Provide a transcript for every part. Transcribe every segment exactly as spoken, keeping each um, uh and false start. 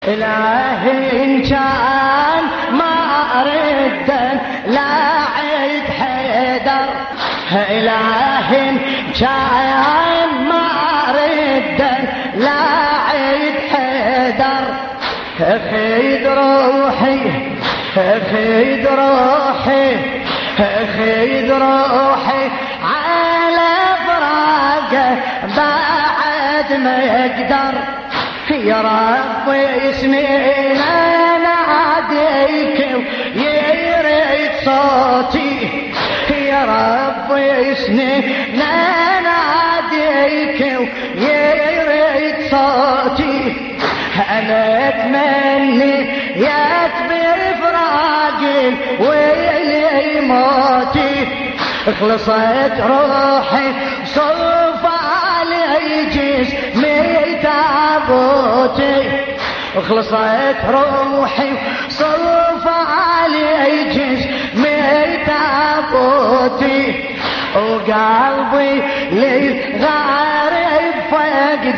إلهي إن كان ما أرد لا عيد حيدر، إلهي إن كان ما أرد لا عيد حيدر، خيد روحي خيد روحي خيد روحي على فراقه بعد ما يقدر. يا ربي سنين اناديك ويريد صوتي، يا ربي سنين اناديك ويريد صوتي، انا اتمنى يا كبير فراقي ويلي موتي، خلصت روحي صوف علي جسمي تابوتي، خلصت روحي صوف علي جسمي تابوتي، وقلبي للغارب فقد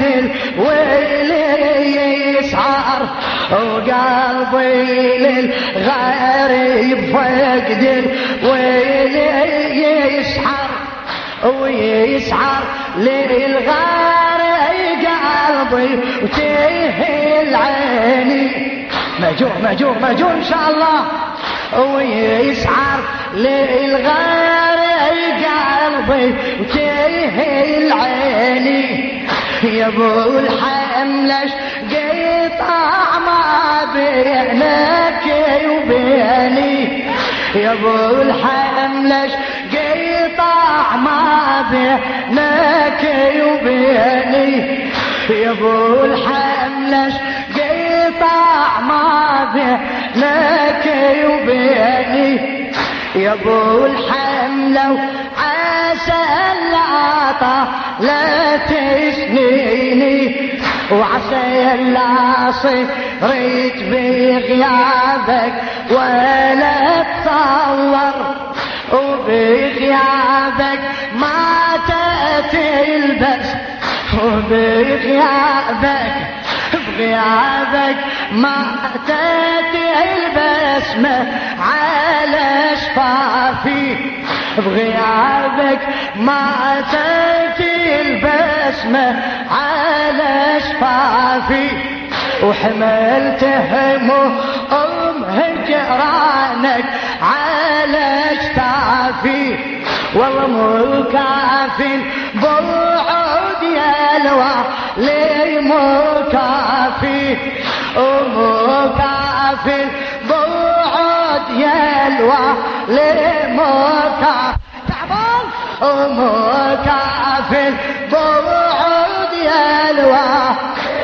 الويلي يسعر، وقلبي للغارب فقد الويلي يسعر ويسعر للغارب قلبي وتهل عيني، مأجور مأجور مأجور إن شاء الله، ويسعر للغارب قلبي وتهل عيني، يا ابو الحملش قطع ما بينك وبيني، يا ابو الحملش قطع ما بينك وبيني، يا ابو الحملش قطع ما بينك وبيني، يا ابو الحملة عسى العطا لا تسنيني، وعسى لا صرت بغيابك ولا تصور، وبغيابك ما تلبس، وبغيابك بغيابك ما تلبس ما على شفافي، بغيابك ما تلبس ما على شفافي، وحملت هموم هجرانك على شفافي، والله مو كافي بعد يلوى لي مو كافي، ومو كافي بعد يلوى لي مو كافي، تعبان ومو كافي بعد يلوى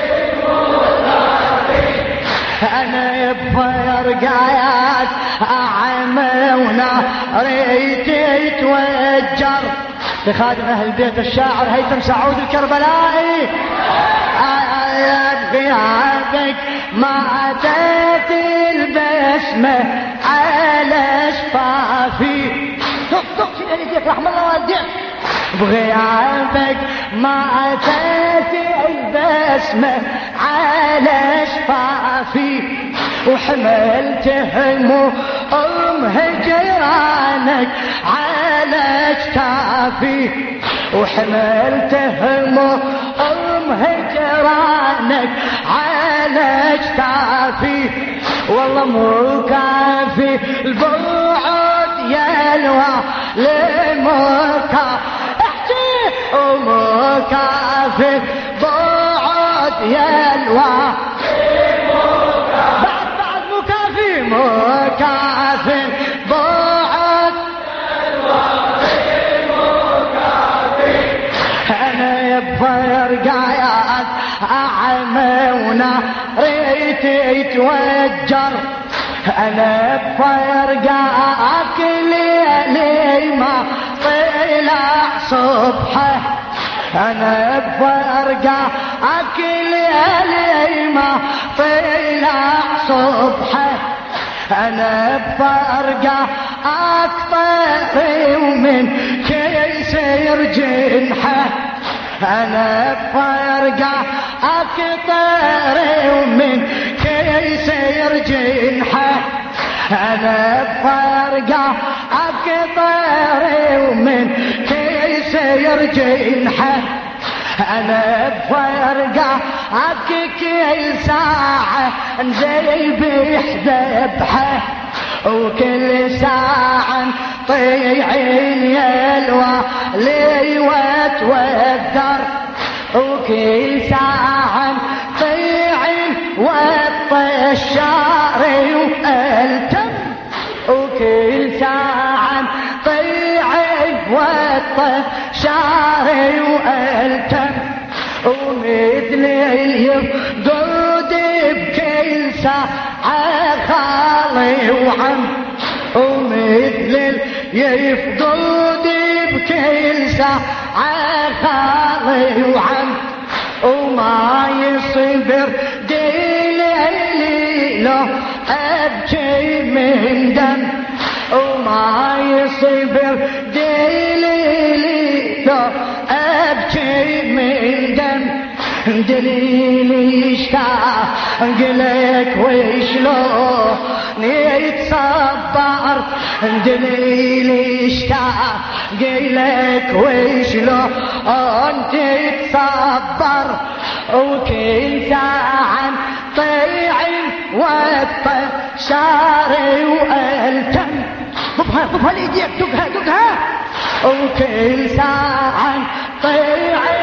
انا بفرقايات اعمى وناري تتوجر، لخادم اهل البيت الشاعر هيثم سعود الكربلائي، بغيابك ما تلبسمه على شفافي، دق دق في ايديك رحم الله والديك، بغيابك ما تلبسمه على شفافي، وحملت هموم هجرانك على شفافي، وحملت هموم هجرانك على شفافي، والله مو كافي البعد يلوى لمكا، احكي ومو كافي بعد يلوى بعد بعد مو كافي مو كافي بعد يلوى مو كافي، انا بفرقايات اعمى وناري تتوجر، انا بفرقاك ليلي ما طلع صبحه، انا بفرقاك ليلي ما طلع صبحه، انا بفرقاك طيري ومن كيسير جنحه، انا بفرقة اكطري ومن كيسير جنحه انا بفرقة اكطري ومن كيسير جنحه انا بفرقة عك كل ساعة زي بيحذبحه وكل ساعة طيعين يلوى لي وتوذر وكل ساعة طيعين والطشاري والتم وكل ساعة طيعين والطشاري والتم ومثل يفقد بكل ساعة خالي وعم ومثل يفقد بكل ساعة خالي وعم وما يصبر دليلي لو أبكي من دم وما يصبر دليلي لو أبكي من دم دليلي اشتاق لك وشلون يتصبر دليلي اشتاق لك وشلون تتصبر وكل ساعة طيعي والطشاري والتم طبها طبها ليديك دقها دقها وكل ساعة طيعي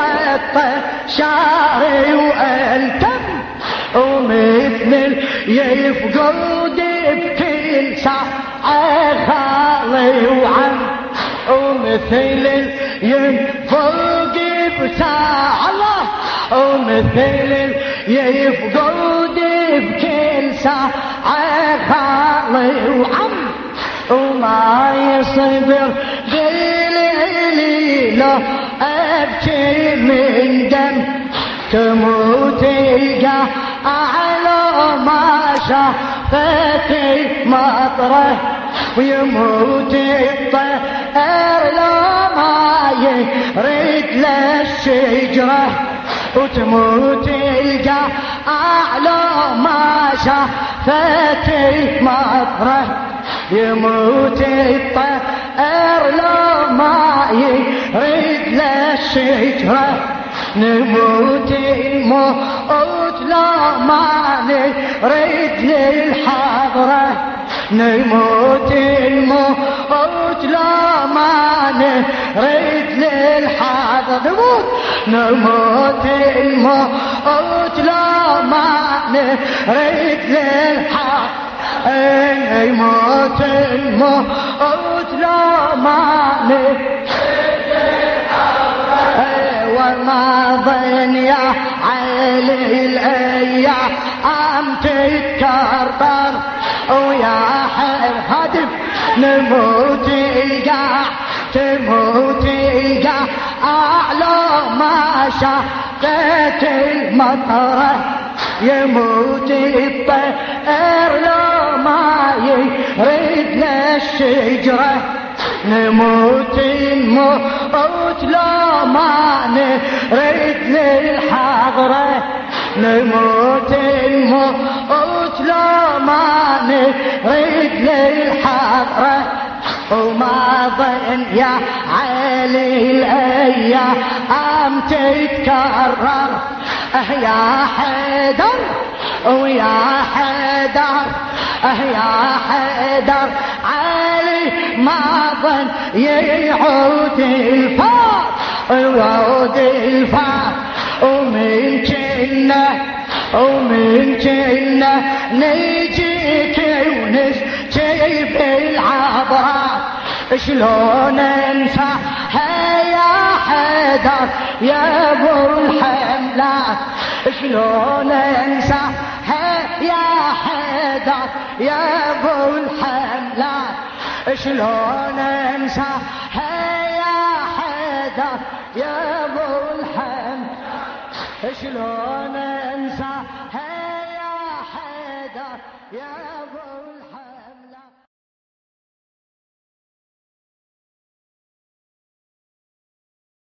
والطشاري والتم ومثل يفقد بكل ساعة خالي وعم ومثل يفقد بساعة الله ومثل يفقد بكل ساعة خالي وعم وما يصبر دليلي لو أبكي من دم تموت القى على ما شافتي مطره ويموت الطير لو ما يريد للشجرة وتموت القى على ما شافتي مطره يموت الطير لو ما يريد للشجرة نموت الموت لا ما نريد للحضرة نموت الموت لا ما نريد للحضرة نموت نموت الموت لا ما نريد للحضرة نموت الموت لا ما نريد وما ظن يا علي الأيام تتكرر ويا حر هدف نموت القاع تموت القاع أعلى ما شافت المطرة يموت الطير لو ما يريد للشجرة نموت الموت لا ما نريد للحضرة نموت الموت لا ما نريد للحضرة وما ظن يا علي الأيام تتكرر اه يا حيدر ويا حيدر اه يا حيدر علي ما ظن يعود الفار يعود الفار ومن كنا ومن كنا نجيك ونسجيب العبرات شلون انساها يا حيدر يا ابو الحملات شلون انساها يا حيدر يا ابو الحملات شلون انساها يا حيدر يا ابو الحملات شلون انساها يا حيدر يا ابو